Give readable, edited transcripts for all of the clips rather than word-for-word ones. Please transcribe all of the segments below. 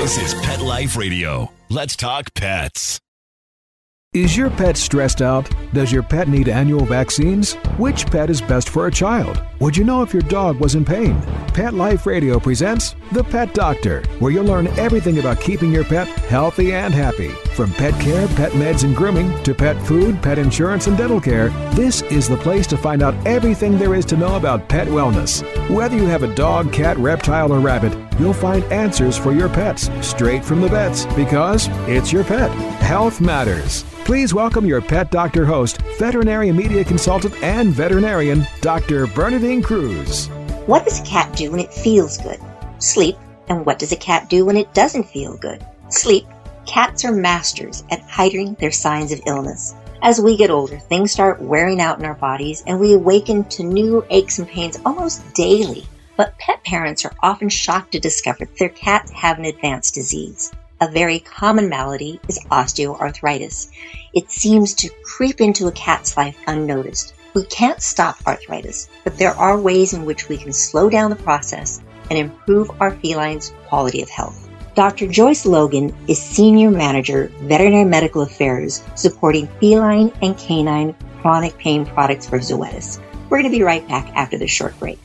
This is Pet Life Radio. Let's talk pets. Is your pet stressed out? Does your pet need annual vaccines? Which pet is best for a child? Would you know if your dog was in pain? Pet Life Radio presents The Pet Doctor, where you'll learn everything about keeping your pet healthy and happy. From pet care, pet meds and grooming, to pet food, pet insurance, and dental care, this is the place to find out everything there is to know about pet wellness. Whether you have a dog, cat, reptile, or rabbit, you'll find answers for your pets straight from the vets, because it's your pet. Health matters. Please welcome your Pet Doctor host, veterinary media consultant and veterinarian, Dr. Bernadine Cruz. What does a cat do when it feels good? Sleep. And what does a cat do when it doesn't feel good? Sleep. Cats are masters at hiding their signs of illness. As we get older, things start wearing out in our bodies and we awaken to new aches and pains almost daily. But pet parents are often shocked to discover that their cats have an advanced disease. A very common malady is osteoarthritis. It seems to creep into a cat's life unnoticed. We can't stop arthritis, but there are ways in which we can slow down the process and improve our felines' quality of health. Dr. Joyce Logan is Senior Manager, Veterinary Medical Affairs, supporting feline and canine chronic pain products for Zoetis. We're going to be right back after this short break.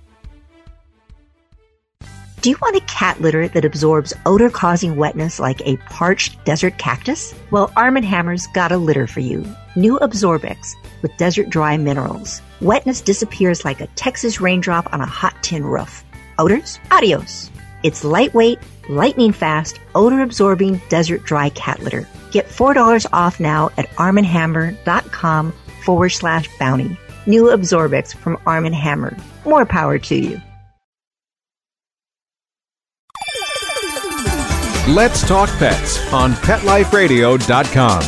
Do you want a cat litter that absorbs odor-causing wetness like a parched desert cactus? Well, Arm & Hammer's got a litter for you. New Absorbex with desert dry minerals. Wetness disappears like a Texas raindrop on a hot tin roof. Odors? Adios. It's lightweight, lightning fast, odor-absorbing desert dry cat litter. Get $4 off now at armandhammer.com/bounty. New Absorbex from Arm & Hammer. More power to you. Let's Talk Pets on PetLifeRadio.com.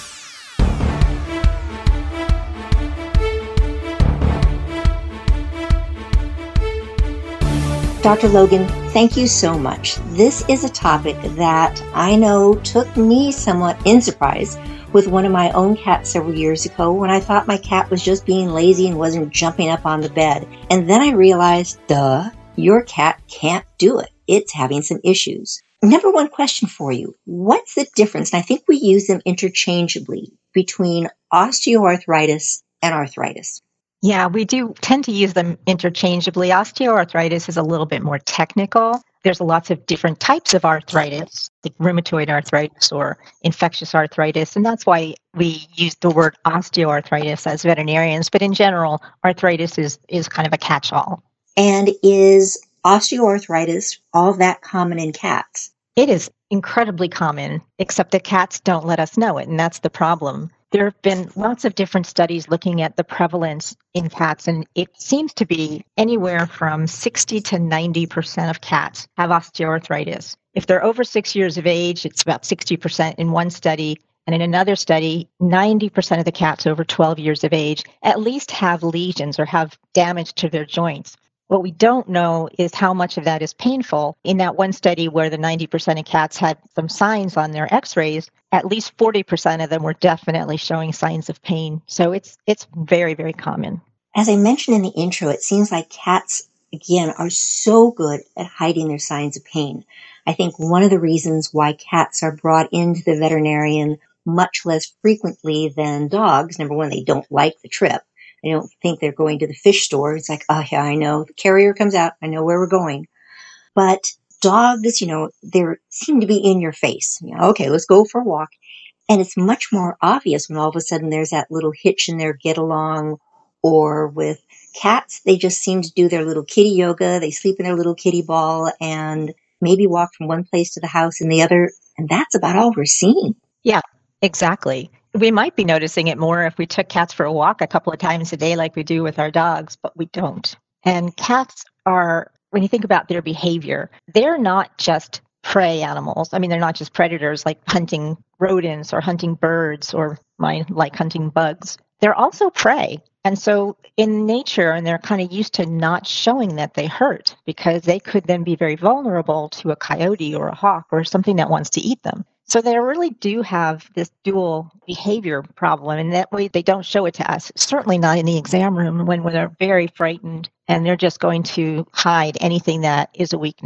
Dr. Logan, thank you so much. This is a topic that I know took me somewhat in surprise with one of my own cats several years ago when I thought my cat was just being lazy and wasn't jumping up on the bed. And then I realized, your cat can't do it. It's having some issues. Number one question for you. What's the difference? And I think we use them interchangeably between osteoarthritis and arthritis. Yeah, we do tend to use them interchangeably. Osteoarthritis is a little bit more technical. There's lots of different types of arthritis, like rheumatoid arthritis or infectious arthritis, and that's why we use the word osteoarthritis as veterinarians. But in general, arthritis is kind of a catch-all. And is osteoarthritis all that common in cats? It is incredibly common, except that cats don't let us know it, and that's the problem. There have been lots of different studies looking at the prevalence in cats, and it seems to be anywhere from 60 to 90% of cats have osteoarthritis. If they're over 6 years of age, it's about 60% in one study, and in another study, 90% of the cats over 12 years of age at least have lesions or have damage to their joints. What we don't know is how much of that is painful. In that one study where the 90% of cats had some signs on their x-rays, at least 40% of them were definitely showing signs of pain. So it's very, very common. As I mentioned in the intro, it seems like cats, again, are so good at hiding their signs of pain. I think one of the reasons why cats are brought into the veterinarian much less frequently than dogs, number one, they don't like the trip. They don't think they're going to the fish store. It's like, oh yeah, I know. The carrier comes out. I know where we're going. But dogs, they seem to be in your face. Okay, let's go for a walk. And it's much more obvious when all of a sudden there's that little hitch in their get along. Or with cats, they just seem to do their little kitty yoga. They sleep in their little kitty ball and maybe walk from one place to the house and the other. And that's about all we're seeing. Yeah, exactly. We might be noticing it more if we took cats for a walk a couple of times a day like we do with our dogs, but we don't. And cats are, when you think about their behavior, they're not just prey animals. I mean, they're not just predators like hunting rodents or hunting birds or like hunting bugs. They're also prey. And so in nature, and they're kind of used to not showing that they hurt because they could then be very vulnerable to a coyote or a hawk or something that wants to eat them. So they really do have this dual behavior problem, and that way they don't show it to us, certainly not in the exam room when they're very frightened and they're just going to hide anything that is a weakness.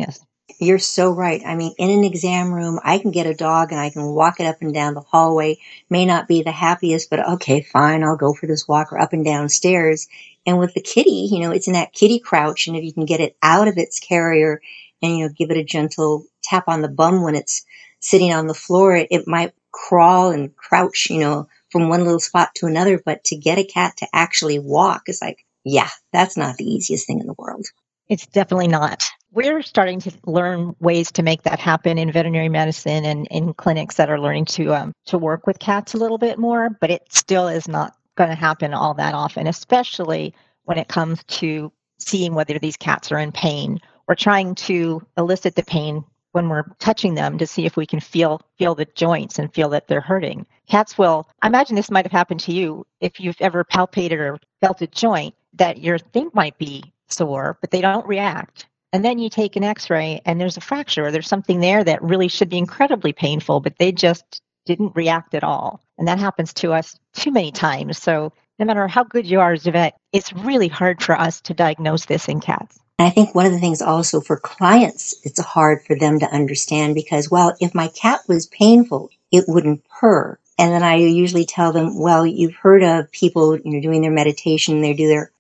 You're so right. I mean, in an exam room, I can get a dog and I can walk it up and down the hallway. May not be the happiest, but okay, fine, I'll go for this walk or up and down stairs. And with the kitty, it's in that kitty crouch. And if you can get it out of its carrier and, give it a gentle tap on the bum when it's sitting on the floor, it might crawl and crouch, from one little spot to another. But to get a cat to actually walk is like, yeah, that's not the easiest thing in the world. It's definitely not. We're starting to learn ways to make that happen in veterinary medicine and in clinics that are learning to work with cats a little bit more, but it still is not going to happen all that often, especially when it comes to seeing whether these cats are in pain or trying to elicit the pain when we're touching them to see if we can feel the joints and feel that they're hurting. Cats will, I imagine this might have happened to you if you've ever palpated or felt a joint that your thing might be sore, but they don't react. And then you take an x-ray and there's a fracture or there's something there that really should be incredibly painful, but they just didn't react at all. And that happens to us too many times. So no matter how good you are as a vet, it's really hard for us to diagnose this in cats. And I think one of the things also for clients, it's hard for them to understand because, well, if my cat was painful, it wouldn't purr. And then I usually tell them, well, you've heard of people, doing their meditation, they do their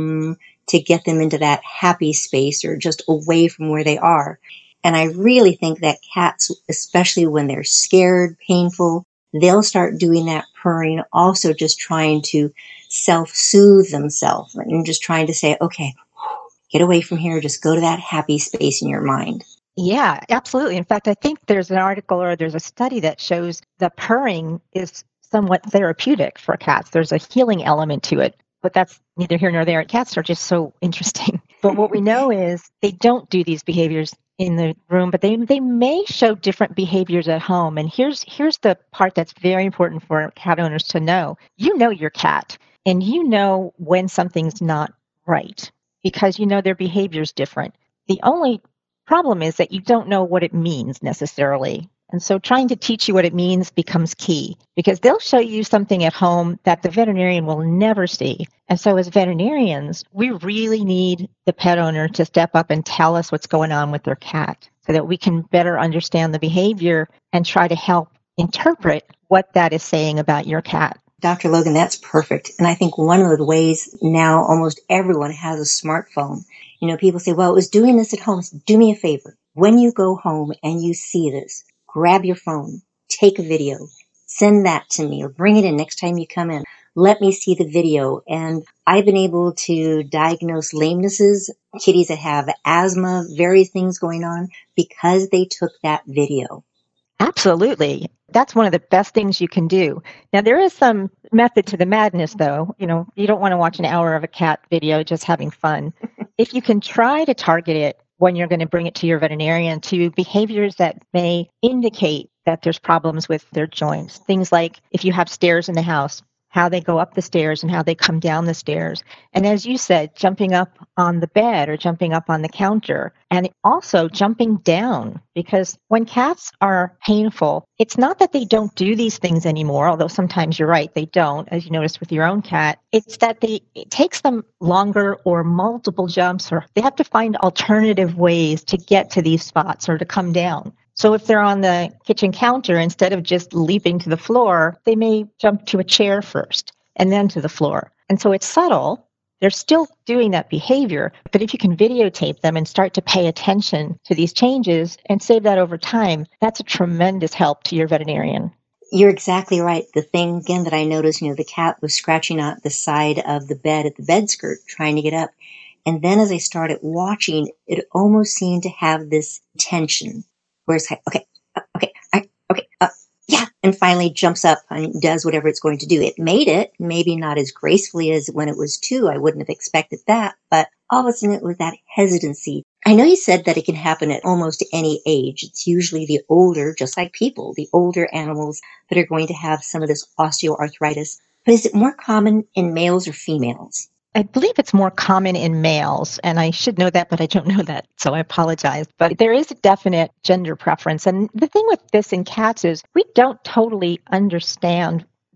to get them into that happy space or just away from where they are. And I really think that cats, especially when they're scared, painful, they'll start doing that purring, also just trying to self-soothe themselves and just trying to say, okay, get away from here, just go to that happy space in your mind. Yeah, absolutely. In fact, I think there's an article or there's a study that shows the purring is somewhat therapeutic for cats. There's a healing element to it. But that's neither here nor there. Cats are just so interesting. But what we know is they don't do these behaviors in the room, but they may show different behaviors at home. And here's the part that's very important for cat owners to know. You know your cat, and you know when something's not right because you know their behavior is different. The only problem is that you don't know what it means necessarily. And so trying to teach you what it means becomes key because they'll show you something at home that the veterinarian will never see. And so as veterinarians, we really need the pet owner to step up and tell us what's going on with their cat so that we can better understand the behavior and try to help interpret what that is saying about your cat. Dr. Logan, that's perfect. And I think one of the ways now almost everyone has a smartphone. People say, well, it was doing this at home. So do me a favor. When you go home and you see this, grab your phone, take a video, send that to me or bring it in next time you come in. Let me see the video. And I've been able to diagnose lamenesses, kitties that have asthma, various things going on because they took that video. Absolutely. That's one of the best things you can do. Now, there is some method to the madness, though. You don't want to watch an hour of a cat video just having fun. If you can try to target it when you're going to bring it to your veterinarian to behaviors that may indicate that there's problems with their joints. Things like if you have stairs in the house, how they go up the stairs and how they come down the stairs. And as you said, jumping up on the bed or jumping up on the counter and also jumping down because when cats are painful, it's not that they don't do these things anymore, although sometimes you're right, they don't, as you noticed with your own cat. It's that it takes them longer or multiple jumps or they have to find alternative ways to get to these spots or to come down. So if they're on the kitchen counter, instead of just leaping to the floor, they may jump to a chair first and then to the floor. And so it's subtle. They're still doing that behavior. But if you can videotape them and start to pay attention to these changes and save that over time, that's a tremendous help to your veterinarian. You're exactly right. The thing, again, that I noticed, the cat was scratching out the side of the bed at the bed skirt, trying to get up. And then as I started watching, it almost seemed to have this tension. Where it's like, yeah, and finally jumps up and does whatever it's going to do. It made it, maybe not as gracefully as when it was 2. I wouldn't have expected that, but all of a sudden it was that hesitancy. I know you said that it can happen at almost any age. It's usually the older, just like people, the older animals that are going to have some of this osteoarthritis. But is it more common in males or females? I believe it's more common in males, and I should know that, but I don't know that, so I apologize. But there is a definite gender preference. And the thing with this in cats is we don't totally understand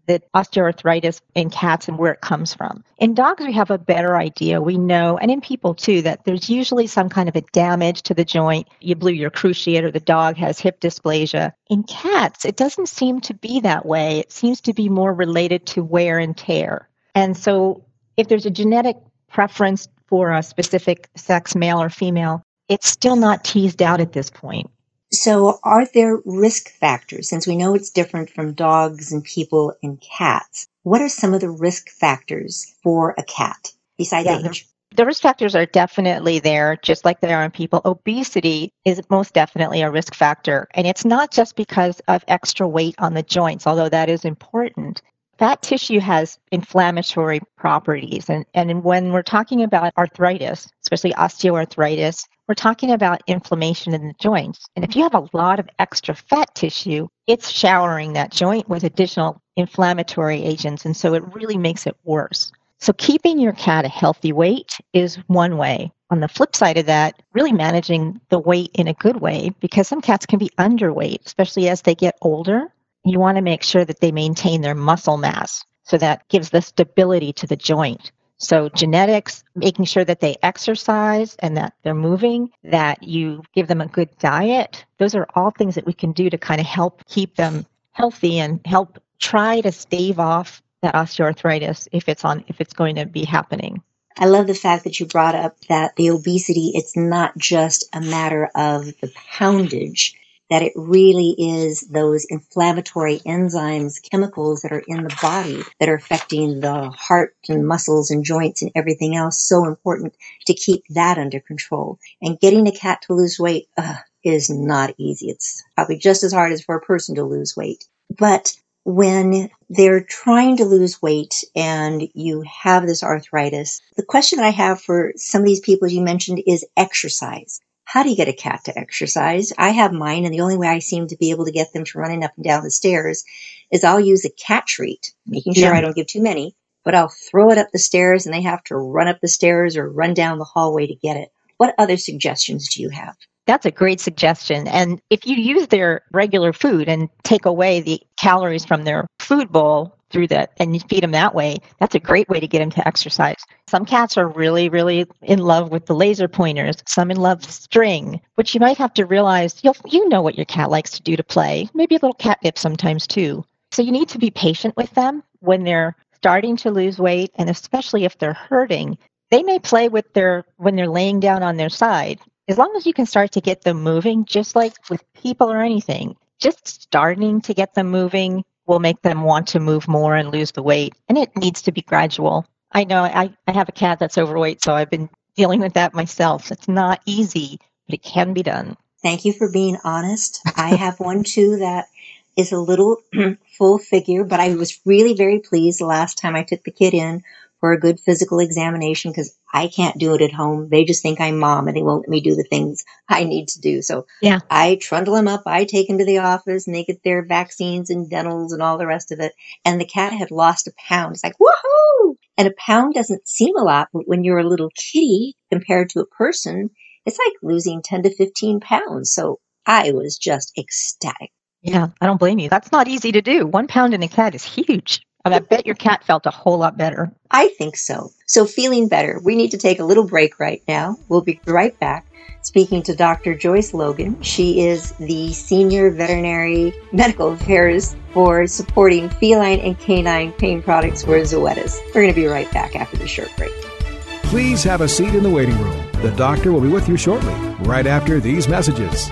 the osteoarthritis in cats and where it comes from. In dogs, we have a better idea. We know, and in people too, that there's usually some kind of a damage to the joint. You blew your cruciate or the dog has hip dysplasia. In cats, it doesn't seem to be that way. It seems to be more related to wear and tear. And so if there's a genetic preference for a specific sex, male or female, it's still not teased out at this point. So are there risk factors? Since we know it's different from dogs and people and cats, what are some of the risk factors for a cat besides age? The risk factors are definitely there, just like they are in people. Obesity is most definitely a risk factor. And it's not just because of extra weight on the joints, although that is important. Fat tissue has inflammatory properties. And when we're talking about arthritis, especially osteoarthritis, we're talking about inflammation in the joints. And if you have a lot of extra fat tissue, it's showering that joint with additional inflammatory agents. And so it really makes it worse. So keeping your cat a healthy weight is one way. On the flip side of that, really managing the weight in a good way, because some cats can be underweight, especially as they get older. You want to make sure that they maintain their muscle mass. So that gives the stability to the joint. So genetics, making sure that they exercise and that they're moving, that you give them a good diet. Those are all things that we can do to kind of help keep them healthy and help try to stave off that osteoarthritis if it's going to be happening. I love the fact that you brought up that the obesity, it's not just a matter of the poundage, that it really is those inflammatory enzymes, chemicals that are in the body that are affecting the heart and muscles and joints and everything else. So important to keep that under control. And getting a cat to lose weight is not easy. It's probably just as hard as for a person to lose weight. But when they're trying to lose weight and you have this arthritis, the question that I have for some of these people, as you mentioned, is exercise. How do you get a cat to exercise? I have mine, and the only way I seem to be able to get them to running up and down the stairs is I'll use a cat treat, making sure I don't give too many, but I'll throw it up the stairs and they have to run up the stairs or run down the hallway to get it. What other suggestions do you have? That's a great suggestion. And if you use their regular food and take away the calories from their food bowl through that and you feed them that way, that's a great way to get them to exercise. Some cats are really, really in love with the laser pointers, some in love with string, which you might have to realize you know what your cat likes to do to play, maybe a little catnip sometimes too. So you need to be patient with them when they're starting to lose weight, and especially if they're hurting. They may play with when they're laying down on their side. As long as you can start to get them moving, just like with people or anything, just starting to get them moving will make them want to move more and lose the weight. And it needs to be gradual. I know I have a cat that's overweight, so I've been dealing with that myself. It's not easy, but it can be done. Thank you for being honest. I have one too that is a little full figure, but I was really very pleased the last time I took the kid in for a good physical examination because I can't do it at home. They just think I'm mom and they won't let me do the things I need to do. So yeah, I trundle them up. I take them to the office and they get their vaccines and dentals and all the rest of it. And the cat had lost a pound. It's like, woohoo! And a pound doesn't seem a lot, but when you're a little kitty compared to a person, it's like losing 10 to 15 pounds. So I was just ecstatic. Yeah, I don't blame you. That's not easy to do. 1 pound in a cat is huge. I bet your cat felt a whole lot better. I think so. So feeling better, we need to take a little break right now. We'll be right back speaking to Dr. Joyce Logan. She is the Senior Veterinary Medical Affairs for supporting feline and canine pain products for Zoetis. We're going to be right back after the short break. Please have a seat in the waiting room. The doctor will be with you shortly, right after these messages.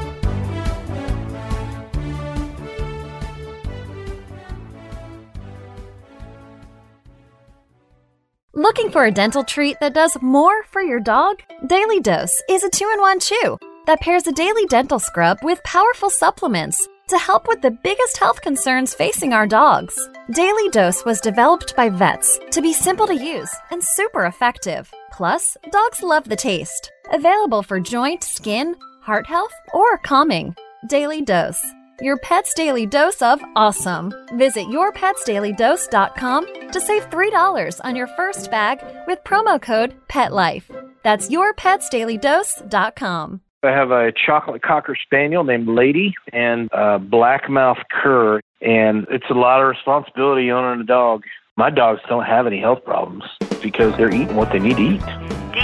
Looking for a dental treat that does more for your dog? Daily Dose is a 2-in-1 chew that pairs a daily dental scrub with powerful supplements to help with the biggest health concerns facing our dogs. Daily Dose was developed by vets to be simple to use and super effective. Plus, dogs love the taste. Available for joint, skin, heart health, or calming. Daily Dose. Your pet's daily dose of awesome. Visit yourpetsdailydose.com to save $3 on your first bag with promo code PETLIFE. That's yourpetsdailydose.com. I have a chocolate cocker spaniel named Lady and a blackmouth cur, and it's a lot of responsibility owning a dog. My dogs don't have any health problems because they're eating what they need to eat.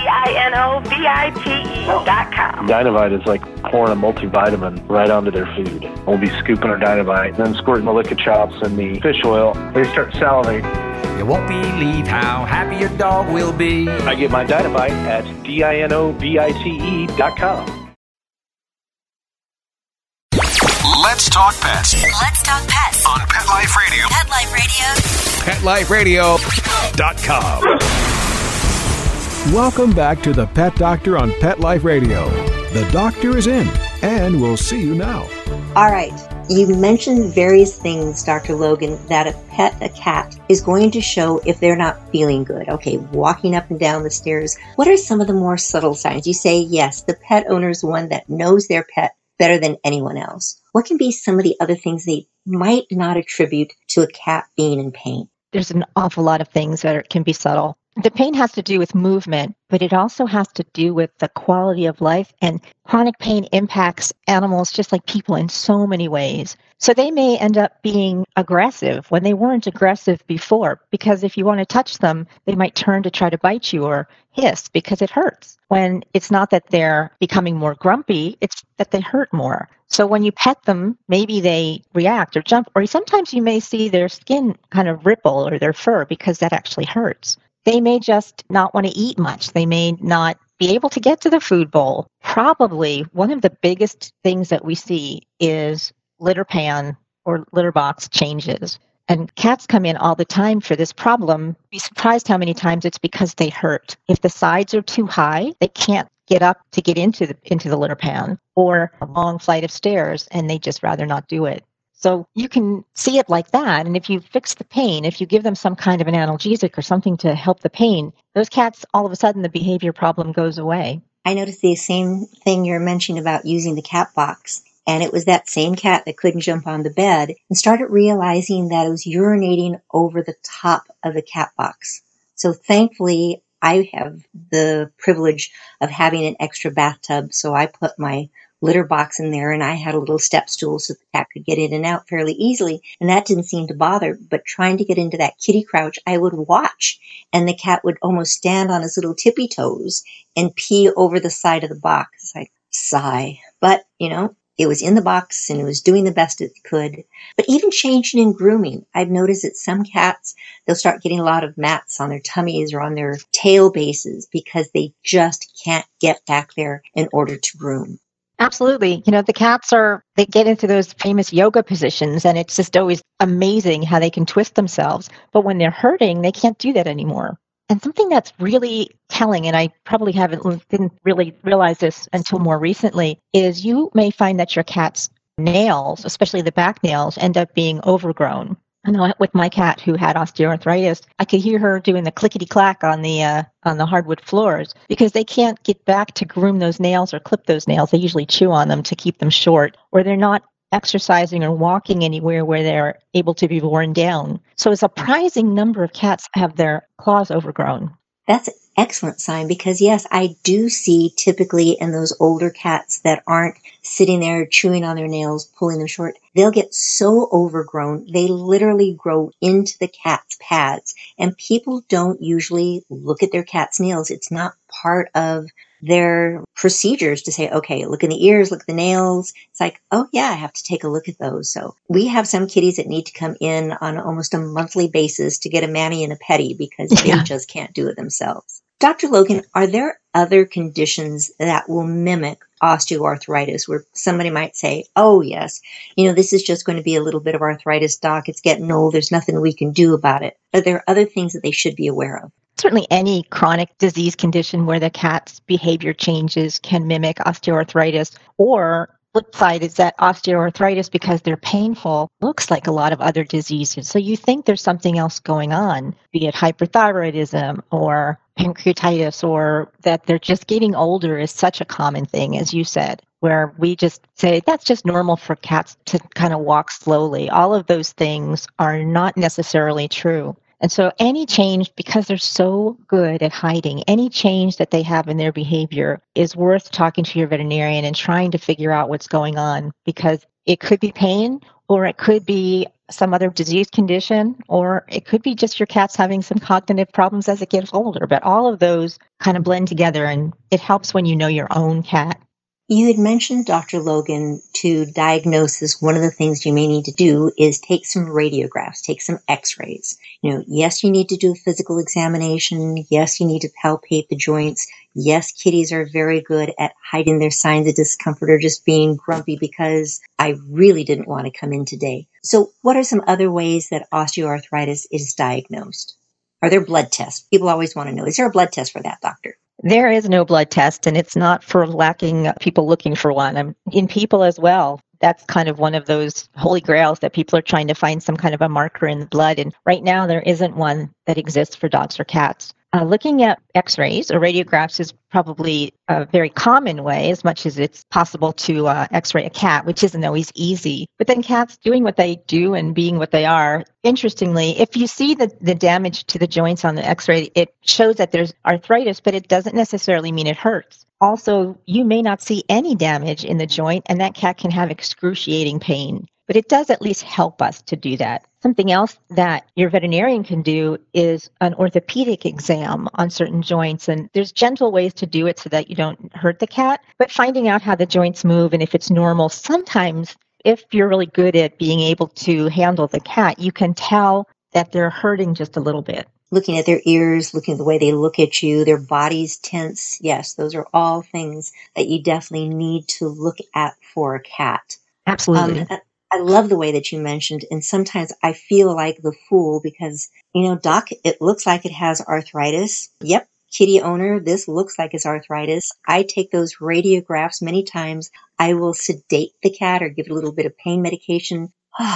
DINOVITE.com. Dinovite is like pouring a multivitamin right onto their food. We'll be scooping our Dinovite, then squirting the liquor chops and the fish oil. They start salivating. You won't believe how happy your dog will be. I get my Dinovite at DINOVITE.com. Let's talk pets Let's talk pets on Pet Life Radio. Pet Life Radio. PetLifeRadio.com. Welcome back to the Pet Doctor on Pet Life Radio. The doctor is in, and we'll see you now. All right. You mentioned various things, Dr. Logan, that a cat, is going to show if they're not feeling good. Okay, walking up and down the stairs. What are some of the more subtle signs? You say, yes, the pet owner is one that knows their pet better than anyone else. What can be some of the other things they might not attribute to a cat being in pain? There's an awful lot of things that can be subtle. The pain has to do with movement, but it also has to do with the quality of life, and chronic pain impacts animals just like people in so many ways. So they may end up being aggressive when they weren't aggressive before, because if you want to touch them, they might turn to try to bite you or hiss because it hurts. When it's not that they're becoming more grumpy, it's that they hurt more. So when you pet them, maybe they react or jump, or sometimes you may see their skin kind of ripple or their fur because that actually hurts. They may just not want to eat much. They may not be able to get to the food bowl. Probably one of the biggest things that we see is litter pan or litter box changes. And cats come in all the time for this problem. Be surprised how many times it's because they hurt. If the sides are too high, they can't get up to get into the litter pan, or a long flight of stairs, and they just rather not do it. So you can see it like that. And if you fix the pain, if you give them some kind of an analgesic or something to help the pain, those cats, all of a sudden, the behavior problem goes away. I noticed the same thing you're mentioning about using the cat box. And it was that same cat that couldn't jump on the bed and started realizing that it was urinating over the top of the cat box. So thankfully, I have the privilege of having an extra bathtub. So I put my litter box in there, and I had a little step stool so the cat could get in and out fairly easily. And that didn't seem to bother. But trying to get into that kitty crouch, I would watch. And the cat would almost stand on his little tippy toes and pee over the side of the box. I'd sigh. But, it was in the box and it was doing the best it could. But even changing and grooming, I've noticed that some cats, they'll start getting a lot of mats on their tummies or on their tail bases because they just can't get back there in order to groom. Absolutely. The cats they get into those famous yoga positions, and it's just always amazing how they can twist themselves. But when they're hurting, they can't do that anymore. And something that's really telling, and I probably didn't really realize this until more recently, is you may find that your cat's nails, especially the back nails, end up being overgrown. I know with my cat who had osteoarthritis, I could hear her doing the clickety-clack on the hardwood floors because they can't get back to groom those nails or clip those nails. They usually chew on them to keep them short, or they're not exercising or walking anywhere where they're able to be worn down. So a surprising number of cats have their claws overgrown. That's an excellent sign because, yes, I do see typically in those older cats that aren't sitting there chewing on their nails, pulling them short, they'll get so overgrown, they literally grow into the cat's pads. And people don't usually look at their cat's nails. It's not part of their procedures to say, okay, look in the ears, look at the nails. It's like, oh yeah, I have to take a look at those. So we have some kitties that need to come in on almost a monthly basis to get a mani and a pedi because they just can't do it themselves. Dr. Logan, are there other conditions that will mimic osteoarthritis where somebody might say, oh yes, this is just going to be a little bit of arthritis, doc. It's getting old. There's nothing we can do about it. Are there other things that they should be aware of? Certainly any chronic disease condition where the cat's behavior changes can mimic osteoarthritis. Or flip side is that osteoarthritis, because they're painful, looks like a lot of other diseases. So you think there's something else going on, be it hyperthyroidism or pancreatitis, or that they're just getting older is such a common thing, as you said, where we just say that's just normal for cats to kind of walk slowly. All of those things are not necessarily true. And so any change, because they're so good at hiding, any change that they have in their behavior is worth talking to your veterinarian and trying to figure out what's going on, because it could be pain, or it could be some other disease condition, or it could be just your cat's having some cognitive problems as it gets older. But all of those kind of blend together, and it helps when you know your own cat. You had mentioned, Dr. Logan, to diagnose this, one of the things you may need to do is take some radiographs, take some x-rays. Yes, you need to do a physical examination. Yes, you need to palpate the joints. Yes, kitties are very good at hiding their signs of discomfort or just being grumpy because I really didn't want to come in today. So what are some other ways that osteoarthritis is diagnosed? Are there blood tests? People always want to know, is there a blood test for that, doctor? There is no blood test, and it's not for lacking people looking for one. In people as well, that's kind of one of those holy grails that people are trying to find some kind of a marker in the blood. And right now, there isn't one that exists for dogs or cats. Looking at x-rays or radiographs is probably a very common way, as much as it's possible to x-ray a cat, which isn't always easy. But then cats doing what they do and being what they are. Interestingly, if you see the damage to the joints on the x-ray, it shows that there's arthritis, but it doesn't necessarily mean it hurts. Also, you may not see any damage in the joint, and that cat can have excruciating pain. But it does at least help us to do that. Something else that your veterinarian can do is an orthopedic exam on certain joints. And there's gentle ways to do it so that you don't hurt the cat. But finding out how the joints move and if it's normal, sometimes if you're really good at being able to handle the cat, you can tell that they're hurting just a little bit. Looking at their ears, looking at the way they look at you, their bodies tense. Yes, those are all things that you definitely need to look at for a cat. Absolutely. I love the way that you mentioned, and sometimes I feel like the fool because, Doc, it looks like it has arthritis. Yep, kitty owner, this looks like it's arthritis. I take those radiographs many times. I will sedate the cat or give it a little bit of pain medication.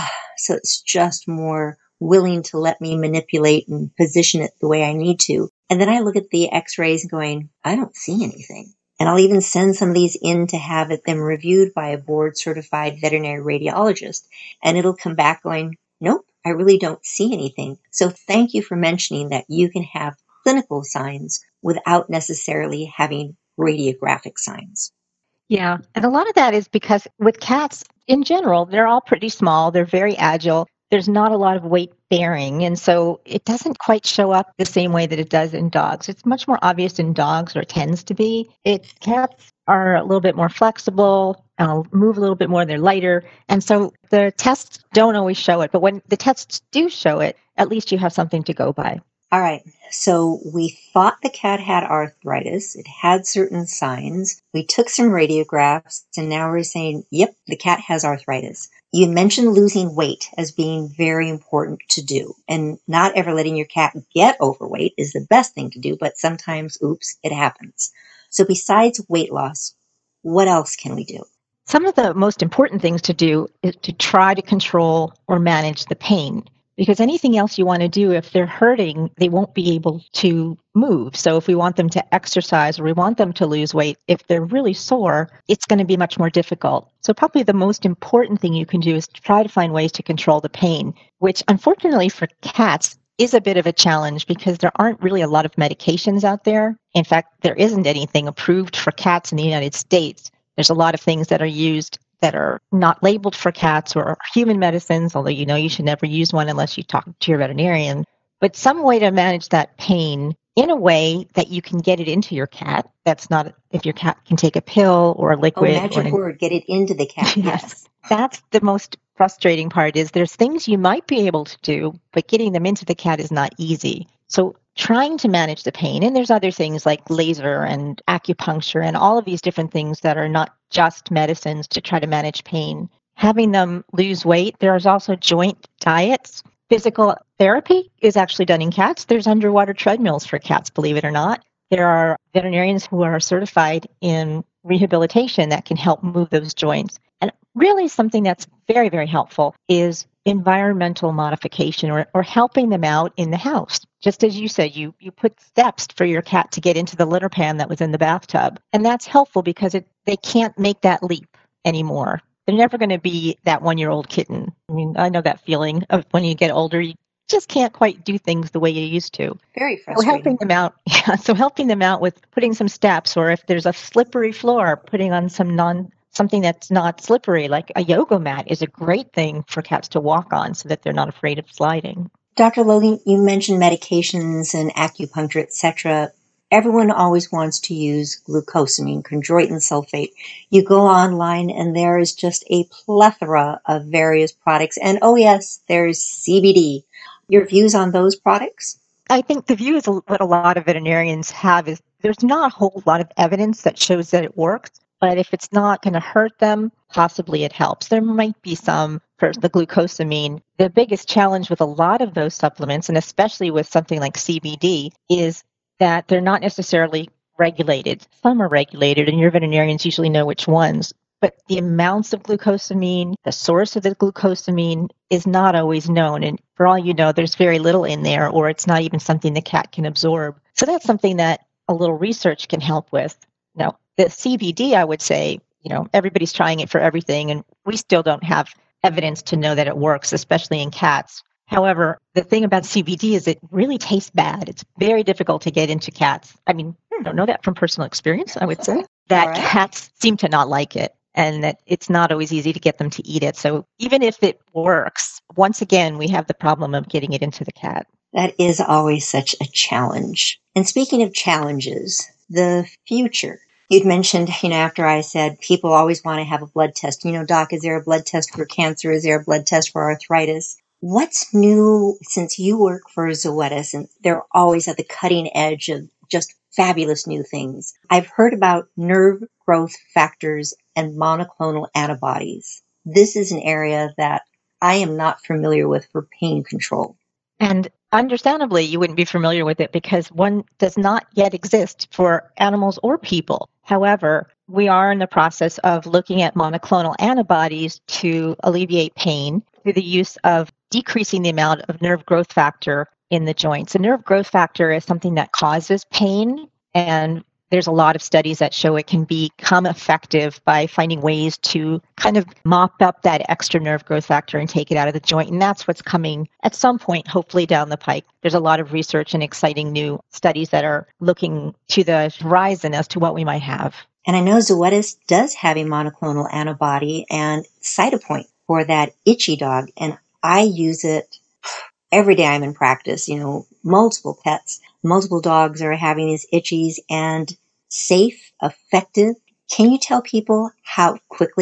So it's just more willing to let me manipulate and position it the way I need to. And then I look at the x-rays going, I don't see anything. And I'll even send some of these in to have them reviewed by a board-certified veterinary radiologist. And it'll come back going, nope, I really don't see anything. So thank you for mentioning that you can have clinical signs without necessarily having radiographic signs. Yeah, and a lot of that is because with cats in general, they're all pretty small. They're very agile. There's not a lot of weight bearing. And so it doesn't quite show up the same way that it does in dogs. It's much more obvious in dogs, or tends to be. Cats are a little bit more flexible, move a little bit more, they're lighter. And so the tests don't always show it. But when the tests do show it, at least you have something to go by. All right. So we thought the cat had arthritis. It had certain signs. We took some radiographs, and now we're saying, yep, the cat has arthritis. You mentioned losing weight as being very important to do, and not ever letting your cat get overweight is the best thing to do, but sometimes, oops, it happens. So besides weight loss, what else can we do? Some of the most important things to do is to try to control or manage the pain. Because anything else you want to do, if they're hurting, they won't be able to move. So if we want them to exercise or we want them to lose weight, if they're really sore, it's going to be much more difficult. So probably the most important thing you can do is to try to find ways to control the pain, which unfortunately for cats is a bit of a challenge because there aren't really a lot of medications out there. In fact, there isn't anything approved for cats in the United States. There's a lot of things that are used that are not labeled for cats or human medicines, although you should never use one unless you talk to your veterinarian. But some way to manage that pain in a way that you can get it into your cat. That's not if your cat can take a pill or a liquid. Oh, magic word, get it into the cat. Yes. That's the most frustrating part is there's things you might be able to do, but getting them into the cat is not easy. So trying to manage the pain, and there's other things like laser and acupuncture and all of these different things that are not just medicines to try to manage pain. Having them lose weight, there's also joint diets. Physical therapy is actually done in cats. There's underwater treadmills for cats, believe it or not. There are veterinarians who are certified in rehabilitation that can help move those joints. And really something that's very, very helpful is environmental modification or helping them out in the house. Just as you said, you put steps for your cat to get into the litter pan that was in the bathtub. And that's helpful because they can't make that leap anymore. They're never going to be that 1-year-old kitten. I mean, I know that feeling of when you get older, you just can't quite do things the way you used to. Very So frustrating. helping them out with putting some steps, or if there's a slippery floor, putting on something that's not slippery, like a yoga mat is a great thing for cats to walk on so that they're not afraid of sliding. Dr. Logan, you mentioned medications and acupuncture, etc. Everyone always wants to use glucosamine, chondroitin sulfate. You go online and there is just a plethora of various products. And oh yes, there's CBD. Your views on those products? I think the view is what a lot of veterinarians have is there's not a whole lot of evidence that shows that it works. But if it's not going to hurt them, possibly it helps. There might be some for the glucosamine. The biggest challenge with a lot of those supplements, and especially with something like CBD, is that they're not necessarily regulated. Some are regulated, and your veterinarians usually know which ones. But the amounts of glucosamine, the source of the glucosamine is not always known. And for all you know, there's very little in there, or it's not even something the cat can absorb. So that's something that a little research can help with. Now, the CBD, I would say, everybody's trying it for everything, and we still don't have evidence to know that it works, especially in cats. However, the thing about CBD is it really tastes bad. It's very difficult to get into cats. I mean, I don't know that from personal experience, I would say, that cats seem to not like it, and that it's not always easy to get them to eat it. So even if it works, once again, we have the problem of getting it into the cat. That is always such a challenge. And speaking of challenges, the future. You'd mentioned, after I said people always want to have a blood test. Doc, is there a blood test for cancer? Is there a blood test for arthritis? What's new since you work for Zoetis and they're always at the cutting edge of just fabulous new things? I've heard about nerve growth factors and monoclonal antibodies. This is an area that I am not familiar with for pain control. And understandably, you wouldn't be familiar with it because one does not yet exist for animals or people. However, we are in the process of looking at monoclonal antibodies to alleviate pain through the use of decreasing the amount of nerve growth factor in the joints. And nerve growth factor is something that causes pain, and there's a lot of studies that show it can become effective by finding ways to kind of mop up that extra nerve growth factor and take it out of the joint. And that's what's coming at some point, hopefully down the pike. There's a lot of research and exciting new studies that are looking to the horizon as to what we might have. And I know Zoetis does have a monoclonal antibody and Cytopoint for that itchy dog. And I use it every day I'm in practice. Multiple pets, multiple dogs are having these itchies, and safe, effective. Can you tell people how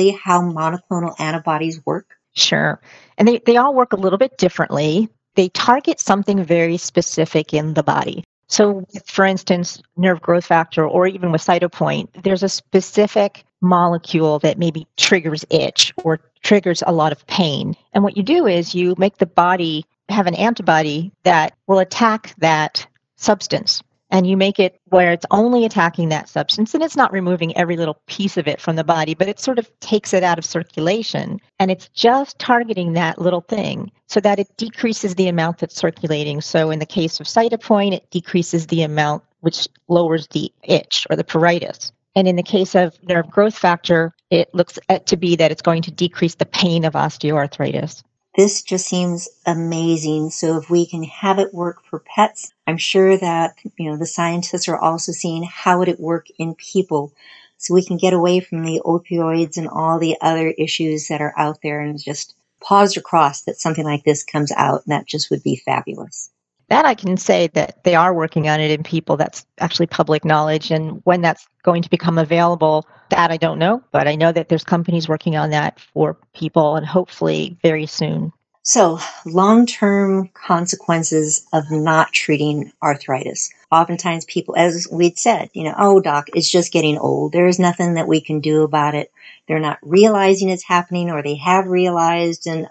monoclonal antibodies work? Sure. And they all work a little bit differently. They target something very specific in the body. So, for instance, nerve growth factor, or even with Cytopoint, there's a specific molecule that maybe triggers itch or triggers a lot of pain. And what you do is you make the body have an antibody that will attack that substance. And you make it where it's only attacking that substance, and it's not removing every little piece of it from the body, but it sort of takes it out of circulation. And it's just targeting that little thing so that it decreases the amount that's circulating. So in the case of Cytopoint, it decreases the amount, which lowers the itch or the pruritus. And in the case of nerve growth factor, it looks to be that it's going to decrease the pain of osteoarthritis. This just seems amazing. So if we can have it work for pets, I'm sure that, the scientists are also seeing how would it work in people, so we can get away from the opioids and all the other issues that are out there, and just pause or cross that something like this comes out, and that just would be fabulous. That I can say that they are working on it in people. That's actually public knowledge. And when that's going to become available, that I don't know. But I know that there's companies working on that for people, and hopefully very soon. So, long-term consequences of not treating arthritis. Oftentimes people, as we'd said, oh, doc, it's just getting old. There's nothing that we can do about it. They're not realizing it's happening, or they have realized, and,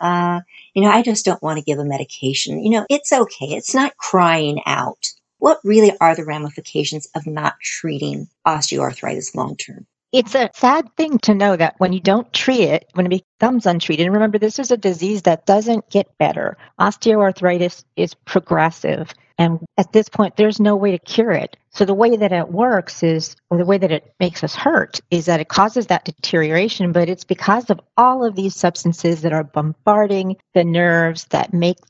I just don't want to give a medication. It's okay. It's not crying out. What really are the ramifications of not treating osteoarthritis long-term? It's a sad thing to know that when you don't treat it, when it becomes untreated, and remember, this is a disease that doesn't get better. Osteoarthritis is progressive. And at this point, there's no way to cure it. So the way that it works is, or the way that it makes us hurt, is that it causes that deterioration, but it's because of all of these substances that are bombarding the nerves that make them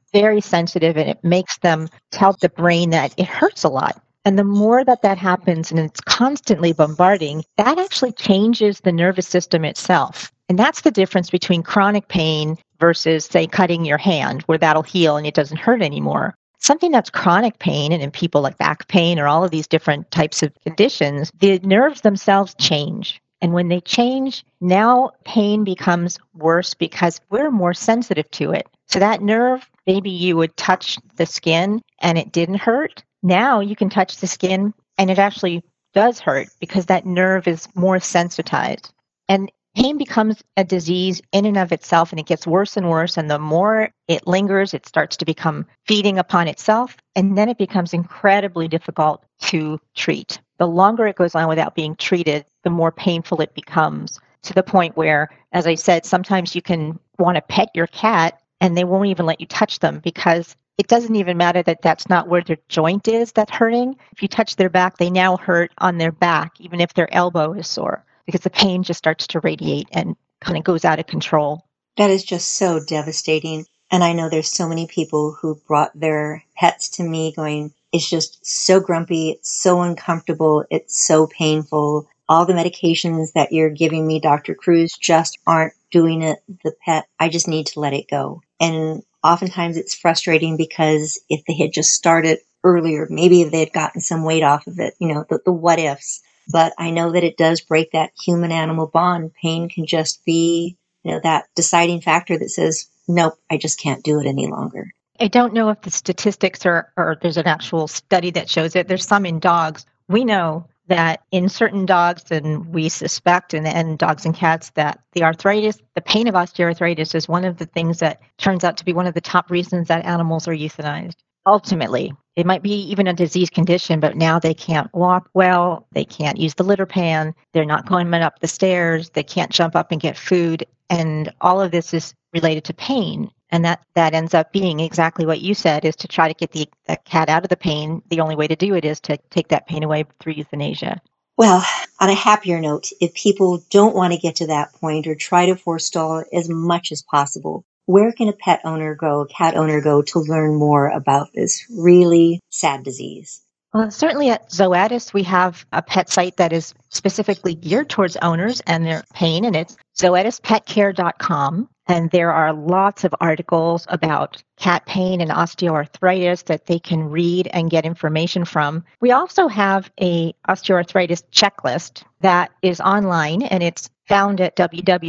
very sensitive, and it makes them tell the brain that it hurts a lot. And the more that happens and it's constantly bombarding, that actually changes the nervous system itself. And that's the difference between chronic pain versus, say, cutting your hand, where that'll heal and it doesn't hurt anymore. Something that's chronic pain, and in people like back pain or all of these different types of conditions, the nerves themselves change. And when they change, now pain becomes worse because we're more sensitive to it. So that nerve, maybe you would touch the skin and it didn't hurt. Now you can touch the skin and it actually does hurt because that nerve is more sensitized. And pain becomes a disease in and of itself, and it gets worse and worse. And the more it lingers, it starts to become feeding upon itself. And then it becomes incredibly difficult to treat. The longer it goes on without being treated, the more painful it becomes, to the point where, as I said, sometimes you can want to pet your cat and they won't even let you touch them because it doesn't even matter that that's not where their joint is that's hurting. If you touch their back, they now hurt on their back, even if their elbow is sore, because the pain just starts to radiate and kind of goes out of control. That is just so devastating. And I know there's so many people who brought their pets to me going, it's just so grumpy, it's so uncomfortable, it's so painful. All the medications that you're giving me, Dr. Kruse, just aren't doing it. The pet, I just need to let it go. And oftentimes it's frustrating because if they had just started earlier, maybe if they had gotten some weight off of it, the what ifs. But I know that it does break that human-animal bond. Pain can just be, that deciding factor that says, nope, I just can't do it any longer. I don't know if the statistics or there's an actual study that shows it. There's some in dogs. We know that in certain dogs, and we suspect in dogs and cats, that the pain of osteoarthritis is one of the things that turns out to be one of the top reasons that animals are euthanized. Ultimately, it might be even a disease condition, but now they can't walk well, they can't use the litter pan, they're not going up the stairs, they can't jump up and get food, and all of this is related to pain. And that ends up being exactly what you said, is to try to get the cat out of the pain. The only way to do it is to take that pain away through euthanasia. Well, on a happier note, if people don't want to get to that point or try to forestall it as much as possible, where can a cat owner go to learn more about this really sad disease? Well, certainly at Zoetis, we have a pet site that is specifically geared towards owners and their pain, and it's zoetispetcare.com. And there are lots of articles about cat pain and osteoarthritis that they can read and get information from. We also have a osteoarthritis checklist that is online, and it's found at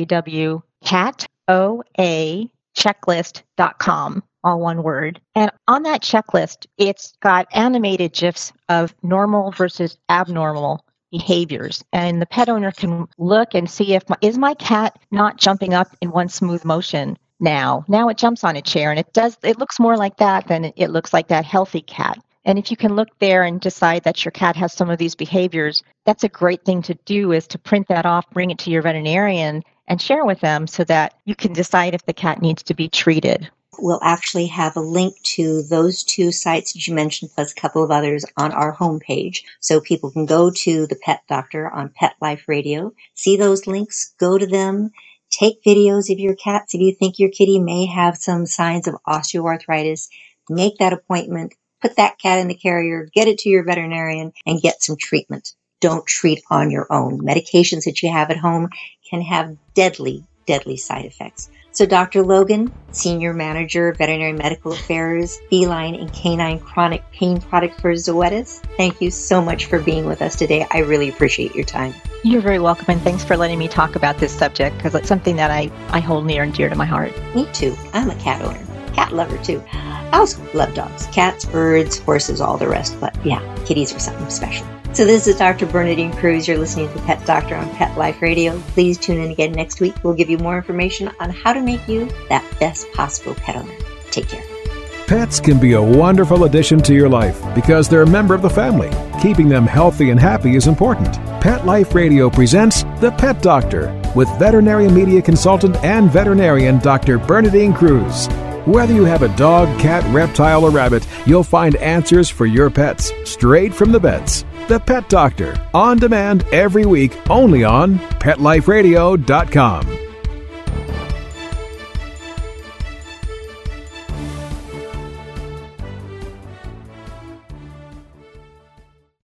www.catoachecklist.com. all one word. And on that checklist, it's got animated GIFs of normal versus abnormal behaviors. And the pet owner can look and see is my cat not jumping up in one smooth motion now? Now it jumps on a chair, and it looks more like that than it looks like that healthy cat. And if you can look there and decide that your cat has some of these behaviors, that's a great thing to do, is to print that off, bring it to your veterinarian, and share with them so that you can decide if the cat needs to be treated. We'll actually have a link to those two sites that you mentioned, plus a couple of others, on our homepage. So people can go to the Pet Doctor on Pet Life Radio, see those links, go to them, take videos of your cats. If you think your kitty may have some signs of osteoarthritis, make that appointment, put that cat in the carrier, get it to your veterinarian, and get some treatment. Don't treat on your own. Medications that you have at home can have deadly side effects. So Dr. Logan, Senior Manager, Veterinary Medical Affairs, Feline and Canine Chronic Pain Product for Zoetis, thank you so much for being with us today. I really appreciate your time. You're very welcome, and thanks for letting me talk about this subject, because it's something that I hold near and dear to my heart. Me too. I'm a cat owner, cat lover too. I also love dogs, cats, birds, horses, all the rest, but yeah, kitties are something special. So this is Dr. Bernadine Kruse. You're listening to the Pet Doctor on Pet Life Radio. Please tune in again next week. We'll give you more information on how to make you that best possible pet owner. Take care. Pets can be a wonderful addition to your life because they're a member of the family. Keeping them healthy and happy is important. Pet Life Radio presents The Pet Doctor with veterinary media consultant and veterinarian Dr. Bernadine Kruse. Whether you have a dog, cat, reptile, or rabbit, you'll find answers for your pets straight from the vets. The Pet Doctor, on demand every week, only on PetLifeRadio.com.